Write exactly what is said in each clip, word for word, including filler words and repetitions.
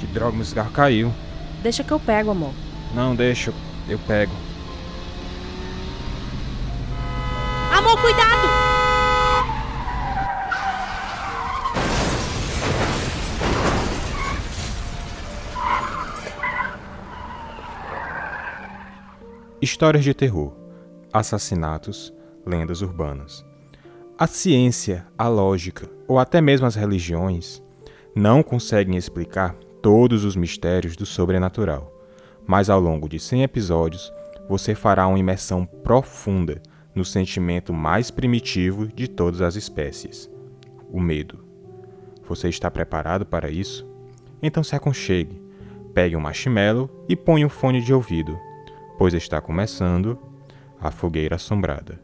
Que droga, meu cigarro caiu. Deixa que eu pego, amor. Não, deixa, eu pego. Amor, cuidado! Histórias de terror, assassinatos, lendas urbanas. A ciência, a lógica ou até mesmo as religiões não conseguem explicar todos os mistérios do sobrenatural, mas ao longo de cem episódios você fará uma imersão profunda no sentimento mais primitivo de todas as espécies, o medo. Você está preparado para isso? Então se aconchegue, pegue um marshmallow e ponha um fone de ouvido, pois está começando a Fogueira Assombrada.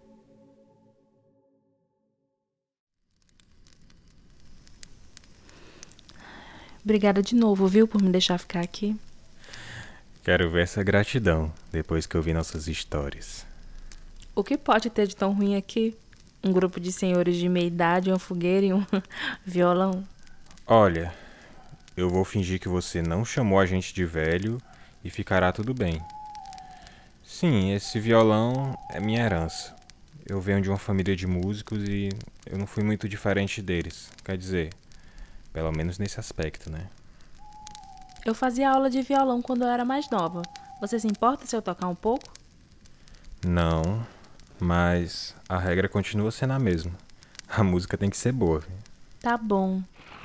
Obrigada de novo, viu, por me deixar ficar aqui. Quero ver essa gratidão depois que eu vi nossas histórias. O que pode ter de tão ruim aqui? Um grupo de senhores de meia idade, uma fogueira e um violão? Olha, eu vou fingir que você não chamou a gente de velho e ficará tudo bem. Sim, esse violão é minha herança. Eu venho de uma família de músicos e eu não fui muito diferente deles. Quer dizer, pelo menos nesse aspecto, né? Eu fazia aula de violão quando eu era mais nova. Você se importa se eu tocar um pouco? Não, mas a regra continua sendo a mesma. A música tem que ser boa. Viu? Tá bom.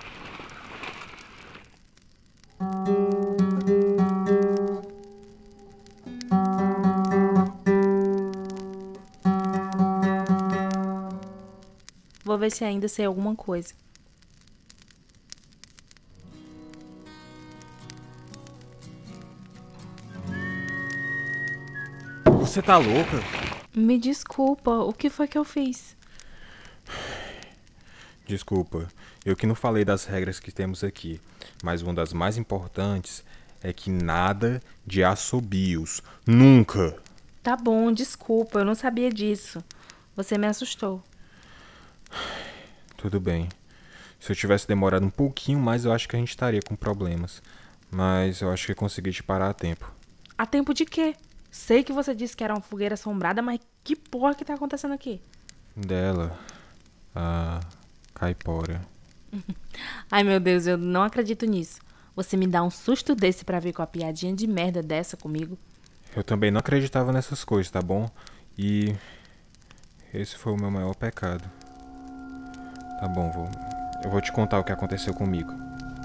Vou ver se ainda sei alguma coisa. Você tá louca? Me desculpa, o que foi que eu fiz? Desculpa, eu que não falei das regras que temos aqui, mas uma das mais importantes é que nada de assobios. Nunca! Tá bom, desculpa, eu não sabia disso. Você me assustou. Tudo bem. Se eu tivesse demorado um pouquinho mais, eu acho que a gente estaria com problemas. Mas eu acho que consegui te parar a tempo. A tempo de quê? Sei que você disse que era uma fogueira assombrada, mas que porra que tá acontecendo aqui? Dela, a caipora. Ai, meu Deus, eu não acredito nisso. Você me dá um susto desse pra vir com a piadinha de merda dessa comigo? Eu também não acreditava nessas coisas, tá bom? E esse foi o meu maior pecado. Tá bom, vou... eu vou te contar o que aconteceu comigo.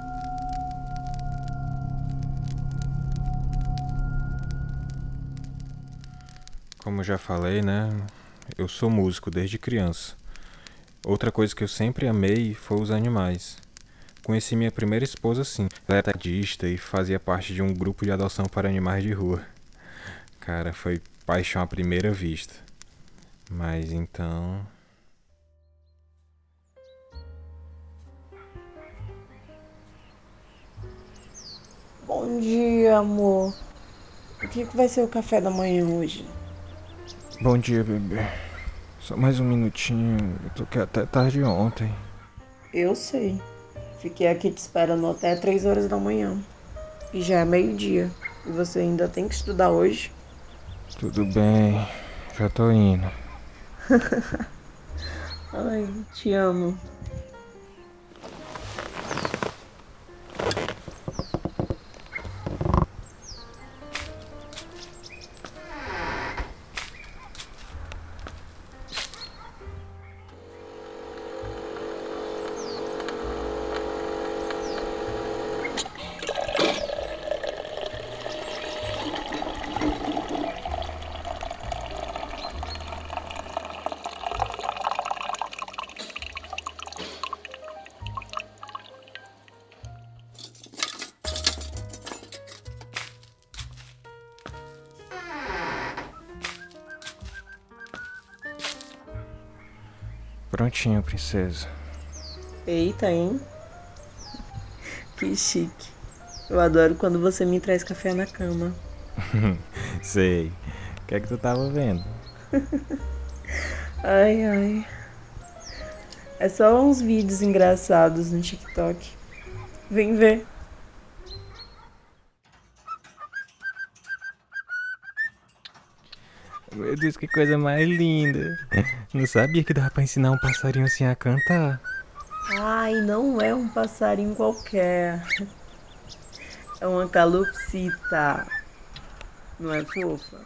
Como eu já falei, né? Eu sou músico desde criança. Outra coisa que eu sempre amei foi os animais. Conheci minha primeira esposa assim. Ela era tadista e fazia parte de um grupo de adoção para animais de rua. Cara, foi paixão à primeira vista. Mas então... Bom dia, amor. O que, que vai ser o café da manhã hoje? Bom dia, bebê. Só mais um minutinho. Eu toquei até tarde ontem. Eu sei. Fiquei aqui te esperando até três horas da manhã. E já é meio-dia. E você ainda tem que estudar hoje? Tudo bem. Já tô indo. Ai, te amo. Prontinho, princesa. Eita, hein? Que chique. Eu adoro quando você me traz café na cama. Sei. O que é que tu tava vendo? Ai, ai. É só uns vídeos engraçados no TikTok. Vem ver. Meu Deus, que coisa mais linda. Não sabia que dava pra ensinar um passarinho assim a cantar. Ai, não é um passarinho qualquer. É uma calopsita. Não é fofa?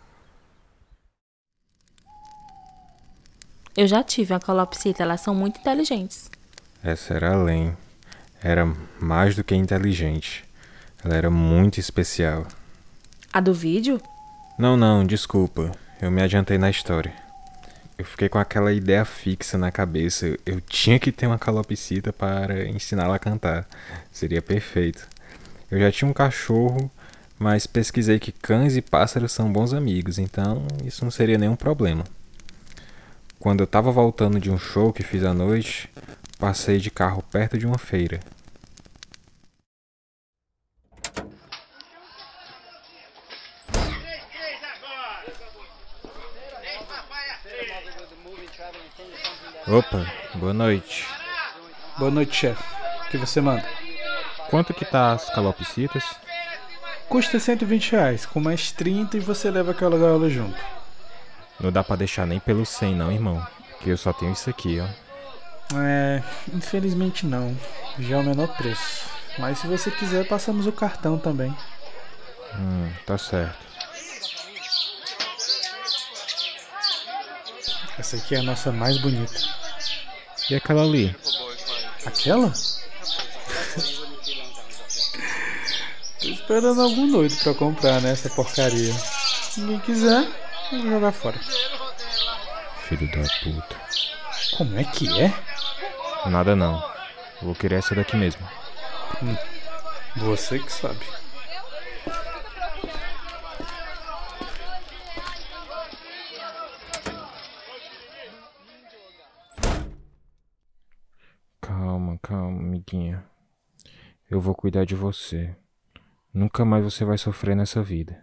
Eu já tive uma calopsita, elas são muito inteligentes. Essa era além. Era mais do que inteligente. Ela era muito especial. A do vídeo? Não, não, desculpa. Eu me adiantei na história. Eu fiquei com aquela ideia fixa na cabeça. Eu tinha que ter uma calopsita para ensiná-la a cantar. Seria perfeito. Eu já tinha um cachorro, mas pesquisei que cães e pássaros são bons amigos, então isso não seria nenhum problema. Quando eu estava voltando de um show que fiz à noite, passei de carro perto de uma feira. Opa, boa noite. Boa noite, chefe. O que você manda? Quanto que tá as calopsitas? Custa cento e vinte reais, com mais trinta e você leva aquela gaiola junto. Não dá pra deixar nem pelo cem não, irmão. Que eu só tenho isso aqui, ó. É, infelizmente não. Já é o menor preço. Mas se você quiser, passamos o cartão também. Hum, tá certo. Essa aqui é a nossa mais bonita. E aquela ali? Aquela? Tô esperando algum doido pra comprar, né, essa porcaria. Se ninguém quiser, eu vou jogar fora. Filho da puta. Como é que é? Nada não. Eu vou querer essa daqui mesmo. Hum, você que sabe. Calma, calma, amiguinha. Eu vou cuidar de você. Nunca mais você vai sofrer nessa vida.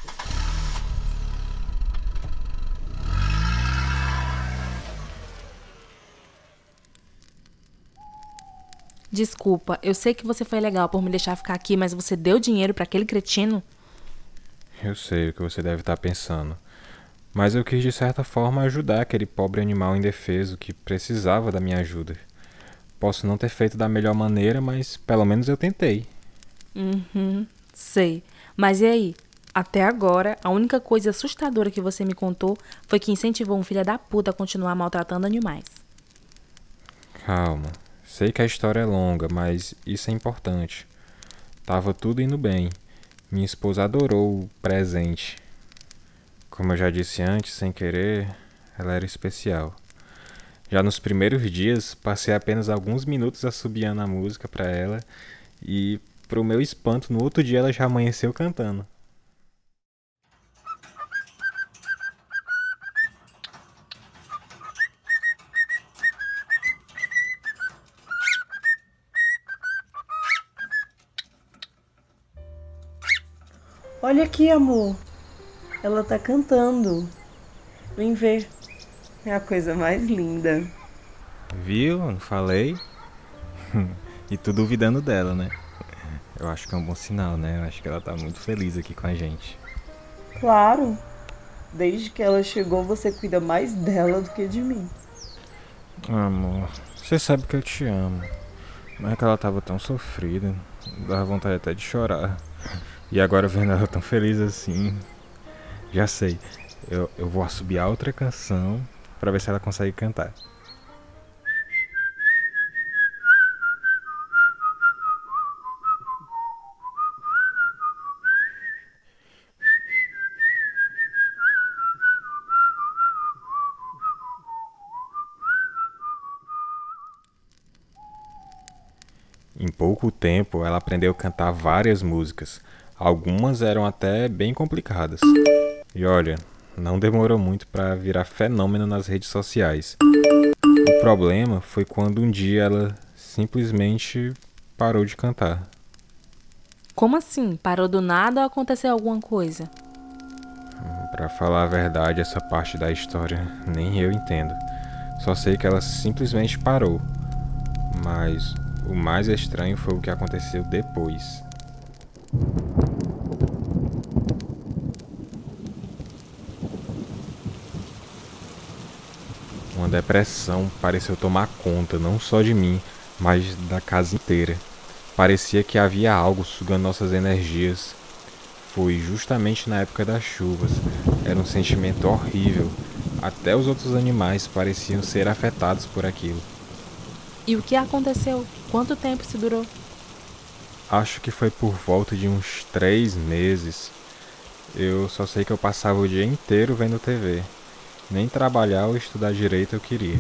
Desculpa, eu sei que você foi legal por me deixar ficar aqui, mas você deu dinheiro pra aquele cretino? Eu sei o que você deve estar pensando. Mas eu quis de certa forma ajudar aquele pobre animal indefeso que precisava da minha ajuda. Posso não ter feito da melhor maneira, mas pelo menos eu tentei. Uhum, sei. Mas e aí? Até agora, a única coisa assustadora que você me contou foi que incentivou um filho da puta a continuar maltratando animais. Calma. Sei que a história é longa, mas isso é importante. Tava tudo indo bem. Minha esposa adorou o presente. Como eu já disse antes, sem querer, ela era especial. Já nos primeiros dias, passei apenas alguns minutos assobiando a música pra ela e, pro meu espanto, no outro dia ela já amanheceu cantando. Olha aqui, amor. Ela tá cantando. Vem ver. É a coisa mais linda. Viu? Não falei? E tu duvidando dela, né? Eu acho que é um bom sinal, né? Eu acho que ela tá muito feliz aqui com a gente. Claro. Desde que ela chegou, você cuida mais dela do que de mim. Amor, você sabe que eu te amo. Mas é que ela tava tão sofrida. Dava vontade até de chorar. E agora vendo ela tão feliz assim. Já sei. Eu, eu vou assobiar outra canção pra ver se ela consegue cantar. Em pouco tempo, ela aprendeu a cantar várias músicas. Algumas eram até bem complicadas. E olha, não demorou muito para virar fenômeno nas redes sociais. O problema foi quando um dia ela simplesmente parou de cantar. Como assim? Parou do nada ou aconteceu alguma coisa? Pra falar a verdade, essa parte da história nem eu entendo. Só sei que ela simplesmente parou. Mas o mais estranho foi o que aconteceu depois. depressão pareceu tomar conta não só de mim, mas da casa inteira. Parecia que havia algo sugando nossas energias. Foi justamente na época das chuvas. Era um sentimento horrível. Até os outros animais pareciam ser afetados por aquilo. E o que aconteceu? Quanto tempo se durou? Acho que foi por volta de uns três meses. Eu só sei que eu passava o dia inteiro vendo T V. Nem trabalhar ou estudar direito eu queria.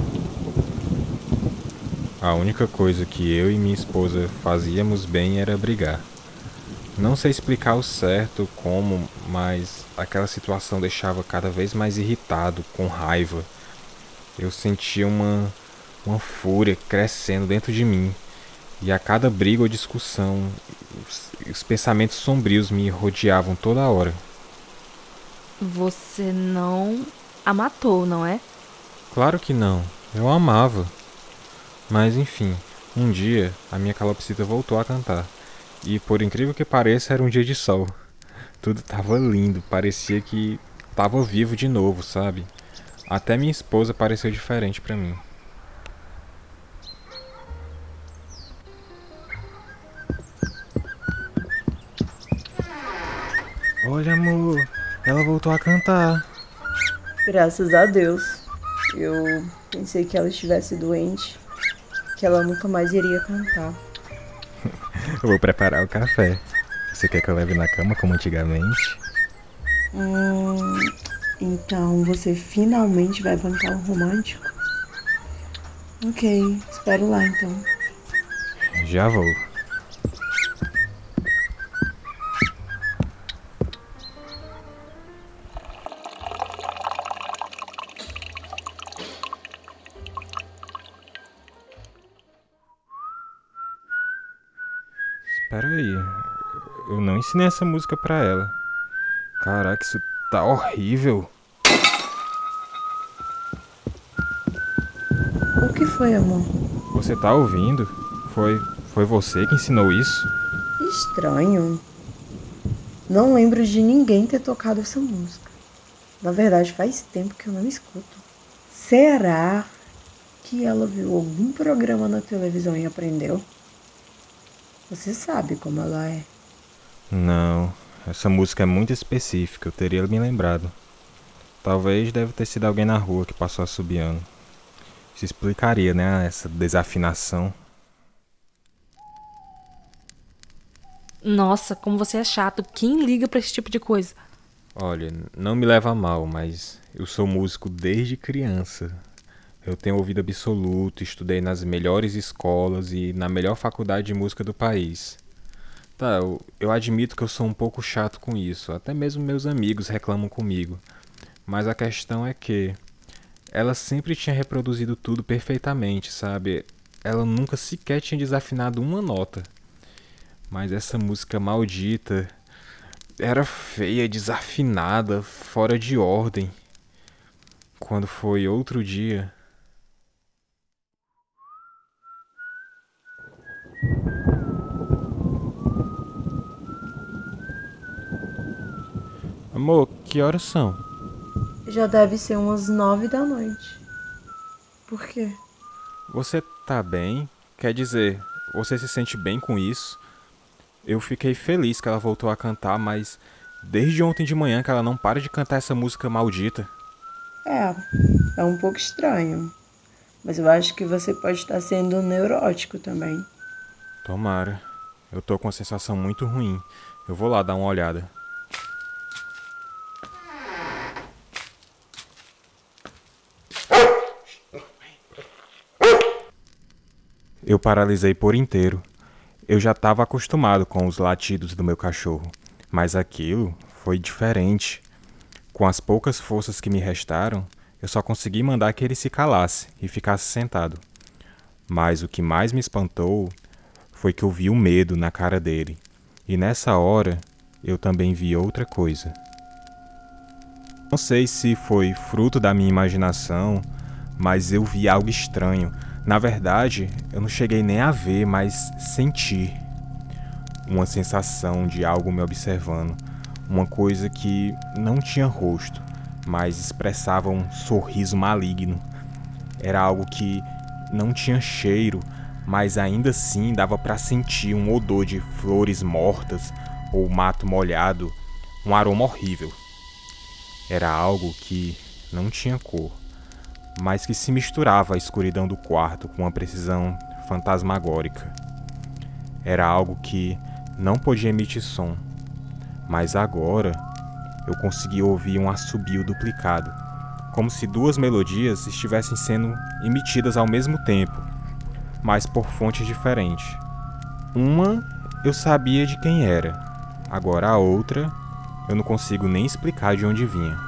A única coisa que eu e minha esposa fazíamos bem era brigar. Não sei explicar o certo como, mas aquela situação deixava cada vez mais irritado, com raiva. Eu sentia uma, uma fúria crescendo dentro de mim. E a cada briga ou discussão, os, os pensamentos sombrios me rodeavam toda hora. Você não a matou, não é? Claro que não, eu a amava. Mas enfim, um dia a minha calopsita voltou a cantar. E por incrível que pareça, era um dia de sol. Tudo tava lindo, parecia que tava vivo de novo, sabe? Até minha esposa pareceu diferente pra mim. Olha, amor, ela voltou a cantar. Graças a Deus. Eu pensei que ela estivesse doente, que ela nunca mais iria cantar. Eu vou preparar o café. Você quer que eu leve na cama como antigamente? Hum, então você finalmente vai bancar um romântico? Ok, espero lá então. Já vou. Espera aí, eu não ensinei essa música pra ela. Caraca, isso tá horrível. O que foi, amor? Você tá ouvindo? Foi, foi você que ensinou isso? Estranho. Não lembro de ninguém ter tocado essa música. Na verdade, faz tempo que eu não escuto. Será que ela viu algum programa na televisão e aprendeu? Você sabe como ela é. Não, essa música é muito específica, eu teria me lembrado. Talvez deve ter sido alguém na rua que passou assobiando. Isso explicaria, né, essa desafinação. Nossa, como você é chato. Quem liga pra esse tipo de coisa? Olha, não me leva a mal, mas eu sou músico desde criança. Eu tenho ouvido absoluto, estudei nas melhores escolas e na melhor faculdade de música do país. Tá, eu, eu admito que eu sou um pouco chato com isso, até mesmo meus amigos reclamam comigo. Mas a questão é que ela sempre tinha reproduzido tudo perfeitamente, sabe? Ela nunca sequer tinha desafinado uma nota. Mas essa música maldita era feia, desafinada, fora de ordem. Quando foi outro dia... Amor, que horas são? Já deve ser umas nove da noite. Por quê? Você tá bem? Quer dizer, você se sente bem com isso? Eu fiquei feliz que ela voltou a cantar, mas desde ontem de manhã que ela não para de cantar essa música maldita. É, é um pouco estranho. Mas eu acho que você pode estar sendo neurótico também. Tomara. Eu tô com uma sensação muito ruim. Eu vou lá dar uma olhada. Eu paralisei por inteiro. Eu já estava acostumado com os latidos do meu cachorro, mas aquilo foi diferente. Com as poucas forças que me restaram, eu só consegui mandar que ele se calasse e ficasse sentado. Mas o que mais me espantou foi que eu vi o medo na cara dele. E nessa hora, eu também vi outra coisa. Não sei se foi fruto da minha imaginação, mas eu vi algo estranho. Na verdade, eu não cheguei nem a ver, mas sentir. Uma sensação de algo me observando. Uma coisa que não tinha rosto, mas expressava um sorriso maligno. Era algo que não tinha cheiro, mas ainda assim dava para sentir um odor de flores mortas ou mato molhado, um aroma horrível. Era algo que não tinha cor, mas que se misturava à escuridão do quarto com uma precisão fantasmagórica. Era algo que não podia emitir som, mas agora eu conseguia ouvir um assobio duplicado, como se duas melodias estivessem sendo emitidas ao mesmo tempo, mas por fontes diferentes. Uma eu sabia de quem era, agora a outra eu não consigo nem explicar de onde vinha.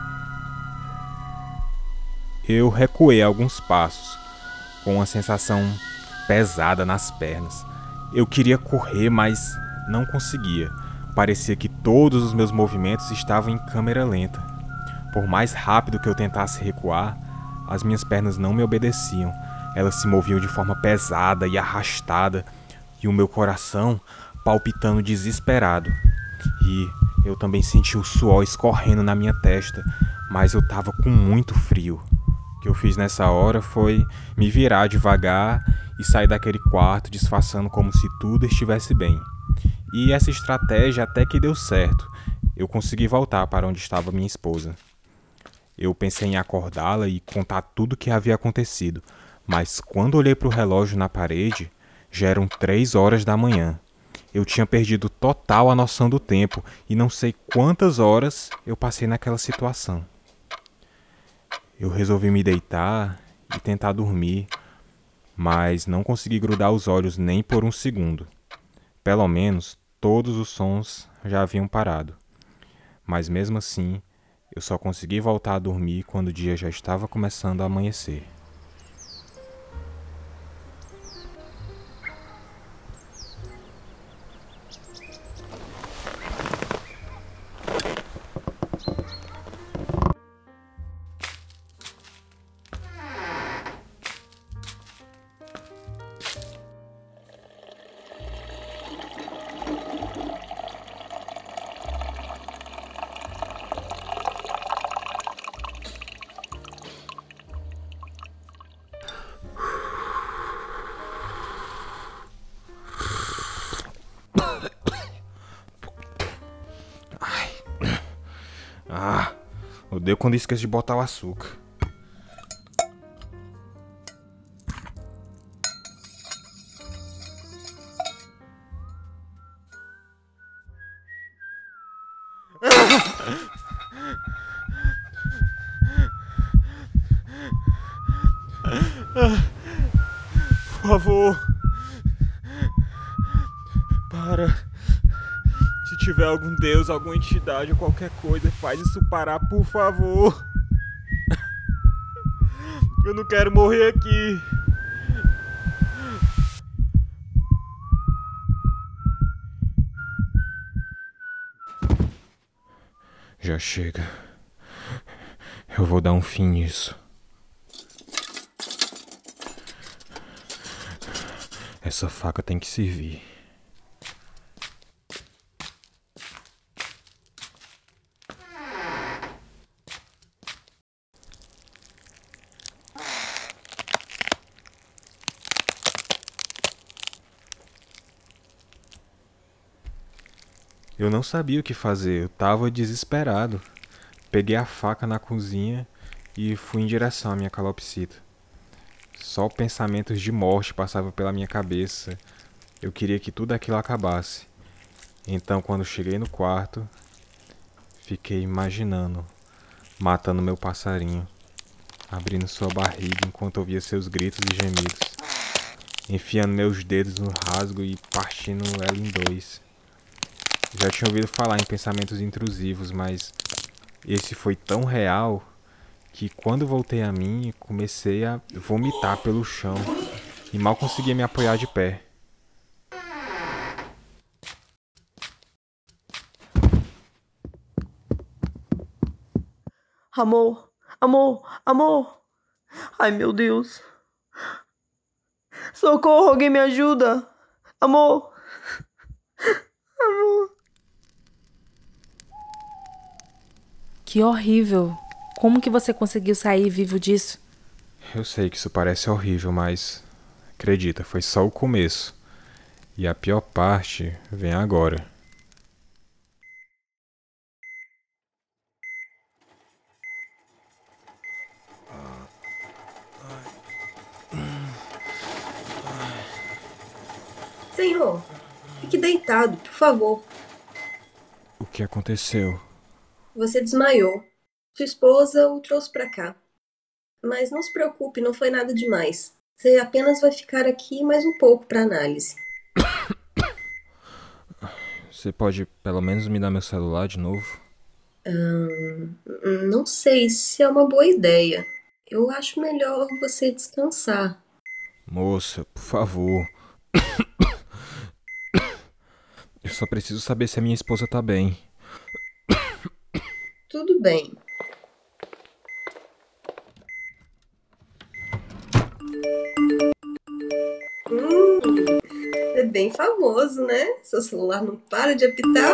Eu recuei alguns passos, com uma sensação pesada nas pernas. Eu queria correr, mas não conseguia. Parecia que todos os meus movimentos estavam em câmera lenta. Por mais rápido que eu tentasse recuar, as minhas pernas não me obedeciam. Elas se moviam de forma pesada e arrastada, e o meu coração palpitando desesperado. E eu também senti o suor escorrendo na minha testa, mas eu estava com muito frio. O que eu fiz nessa hora foi me virar devagar e sair daquele quarto disfarçando como se tudo estivesse bem. E essa estratégia até que deu certo. Eu consegui voltar para onde estava minha esposa. Eu pensei em acordá-la e contar tudo o que havia acontecido, mas quando olhei para o relógio na parede, já eram três horas da manhã. Eu tinha perdido total a noção do tempo e não sei quantas horas eu passei naquela situação. Eu resolvi me deitar e tentar dormir, mas não consegui grudar os olhos nem por um segundo. Pelo menos todos os sons já haviam parado. Mas mesmo assim, eu só consegui voltar a dormir quando o dia já estava começando a amanhecer. Ah, odeio quando esqueço de botar o açúcar. Por favor, para. Se tiver algum deus, alguma entidade ou qualquer coisa, faz isso parar, por favor. Eu não quero morrer aqui. Já chega. Eu vou dar um fim nisso. Essa faca tem que servir. Eu não sabia o que fazer, eu estava desesperado. Peguei a faca na cozinha e fui em direção à minha calopsita. Só pensamentos de morte passavam pela minha cabeça. Eu queria que tudo aquilo acabasse. Então, quando cheguei no quarto, fiquei imaginando, matando meu passarinho, abrindo sua barriga enquanto ouvia seus gritos e gemidos, enfiando meus dedos no rasgo e partindo ela em dois. Já tinha ouvido falar em pensamentos intrusivos, mas esse foi tão real que quando voltei a mim, comecei a vomitar pelo chão e mal conseguia me apoiar de pé. Amor, amor, amor. Ai, meu Deus. Socorro, alguém me ajuda. Amor. Amor. Que horrível. Como que você conseguiu sair vivo disso? Eu sei que isso parece horrível, mas acredita, foi só o começo. E a pior parte vem agora. Senhor, fique deitado, por favor. O que aconteceu? Você desmaiou. Sua esposa o trouxe pra cá. Mas não se preocupe, não foi nada demais. Você apenas vai ficar aqui mais um pouco para análise. Você pode pelo menos me dar meu celular de novo? Hum, não sei se é uma boa ideia. Eu acho melhor você descansar. Moça, por favor. Eu só preciso saber se a minha esposa tá bem. Tudo bem. Hum, é bem famoso, né? Seu celular não para de apitar.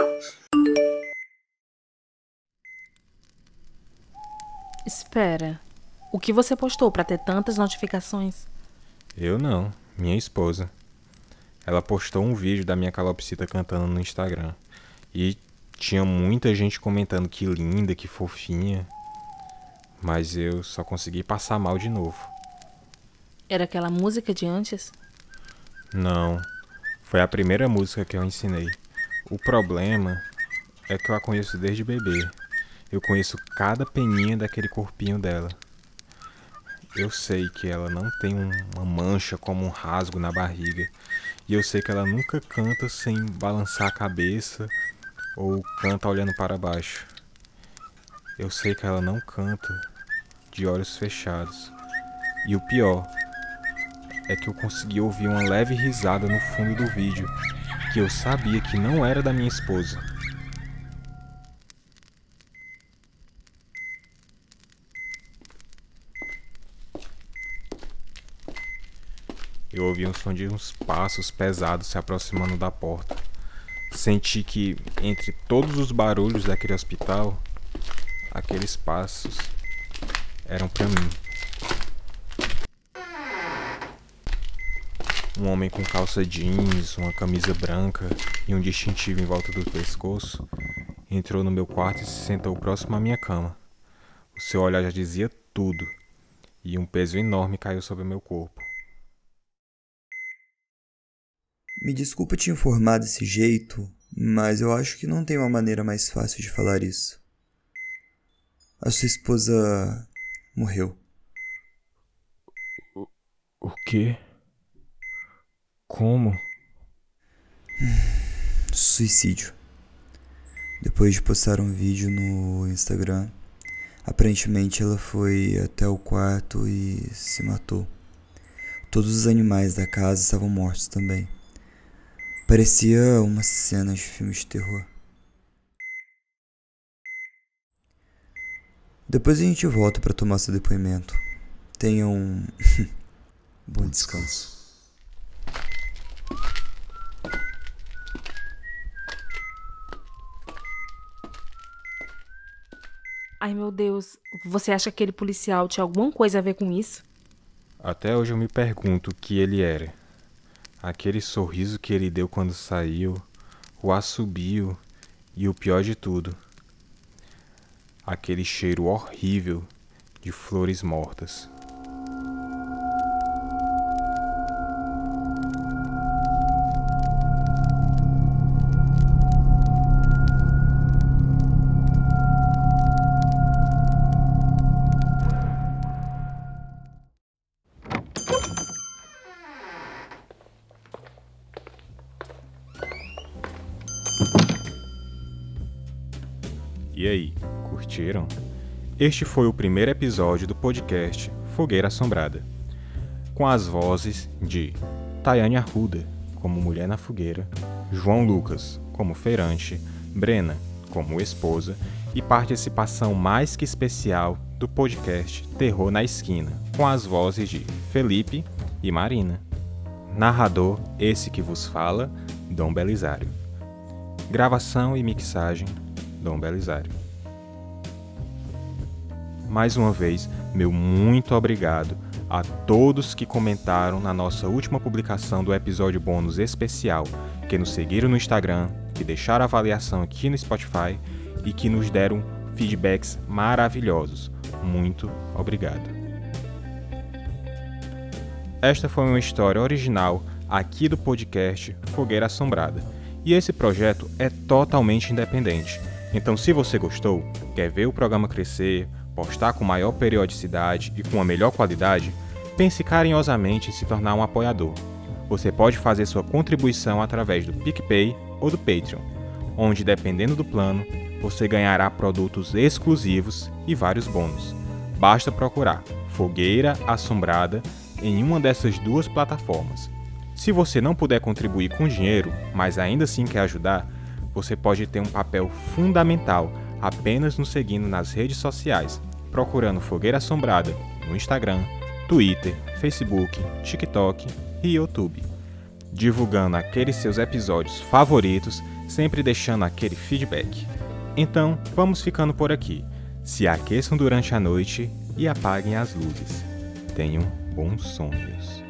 Espera. O que você postou pra ter tantas notificações? Eu não, minha esposa. Ela postou um vídeo da minha calopsita cantando no Instagram. E tinha muita gente comentando que linda, que fofinha. Mas eu só consegui passar mal de novo. Era aquela música de antes? Não, foi a primeira música que eu ensinei. O problema é que eu a conheço desde bebê. Eu conheço cada peninha daquele corpinho dela. Eu sei que ela não tem um- uma mancha como um rasgo na barriga. E eu sei que ela nunca canta sem balançar a cabeça ou canta olhando para baixo. Eu sei que ela não canta de olhos fechados. E o pior é que eu consegui ouvir uma leve risada no fundo do vídeo, que eu sabia que não era da minha esposa. Eu ouvi um som de uns passos pesados se aproximando da porta. Senti que, entre todos os barulhos daquele hospital, aqueles passos eram pra mim. Um homem com calça jeans, uma camisa branca e um distintivo em volta do pescoço entrou no meu quarto e se sentou próximo à minha cama. O seu olhar já dizia tudo, e um peso enorme caiu sobre o meu corpo. Me desculpa te informar desse jeito, mas eu acho que não tem uma maneira mais fácil de falar isso. A sua esposa morreu. O quê? Como? Suicídio. Depois de postar um vídeo no Instagram, aparentemente ela foi até o quarto e se matou. Todos os animais da casa estavam mortos também. Parecia uma cena de filme de terror. Depois a gente volta para tomar seu depoimento. Tenha um bom descanso. Ai, meu Deus. Você acha que aquele policial tinha alguma coisa a ver com isso? Até hoje eu me pergunto o que ele era. Aquele sorriso que ele deu quando saiu, o assobio e o pior de tudo, aquele cheiro horrível de flores mortas. E aí, curtiram? Este foi o primeiro episódio do podcast Fogueira Assombrada, com as vozes de Tayane Arruda, como Mulher na Fogueira, João Lucas, como Feirante, Brena, como Esposa, e participação mais que especial do podcast Terror na Esquina, com as vozes de Felipe e Marina. Narrador, esse que vos fala, Dom Belisário. Gravação e mixagem, Dom Belisário. Mais uma vez, meu muito obrigado a todos que comentaram na nossa última publicação do episódio bônus especial, que nos seguiram no Instagram, que deixaram avaliação aqui no Spotify e que nos deram feedbacks maravilhosos. Muito obrigado. Esta foi uma história original aqui do podcast Fogueira Assombrada. E esse projeto é totalmente independente. Então, se você gostou, quer ver o programa crescer, postar com maior periodicidade e com a melhor qualidade, pense carinhosamente em se tornar um apoiador. Você pode fazer sua contribuição através do PicPay ou do Patreon, onde, dependendo do plano, você ganhará produtos exclusivos e vários bônus. Basta procurar Fogueira Assombrada em uma dessas duas plataformas. Se você não puder contribuir com dinheiro, mas ainda assim quer ajudar, você pode ter um papel fundamental apenas nos seguindo nas redes sociais, procurando Fogueira Assombrada no Instagram, Twitter, Facebook, TikTok e YouTube, divulgando aqueles seus episódios favoritos, sempre deixando aquele feedback. Então, vamos ficando por aqui. Se aqueçam durante a noite e apaguem as luzes. Tenham bons sonhos.